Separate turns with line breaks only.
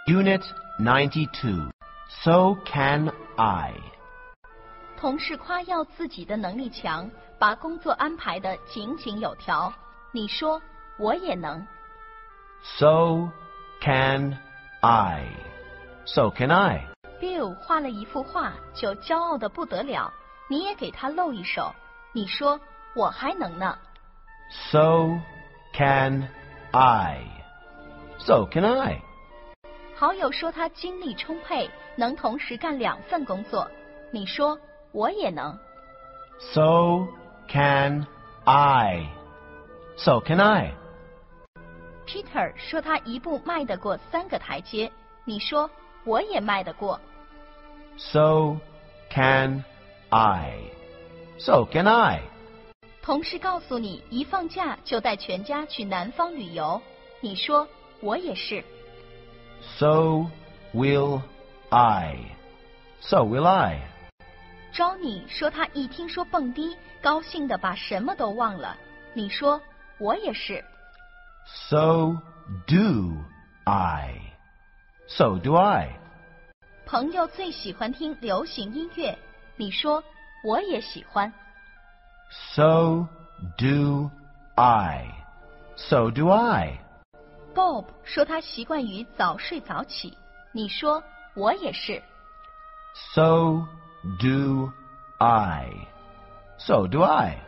Unit 92. So can I.
同事夸耀自己的能力强，把工作安排得井井有条。你说我也能。
So can I. So can I.
Bill 画了一幅画，就骄傲得不得了。你也给他露一手。你说我还能呢。
So can I. So can I.
好友说他精力充沛，能同时干2份工作。你说我也能。
So can I. So can I.
Peter 说他一步迈得过3个台阶。你说我也迈得过。
So can I. So can I.
同事告诉你一放假就带全家去南方旅游。你说我也是。
So will I. So will I.
Johnny 说他一听说蹦迪，高兴得把什么都忘了。你说我也是。
So do I. So do I.
朋友最喜欢听流行音乐。你说我也喜欢。
So do I. So do I.
Bob 说他习惯于早睡早起。你说我也是。
So do I. So do I.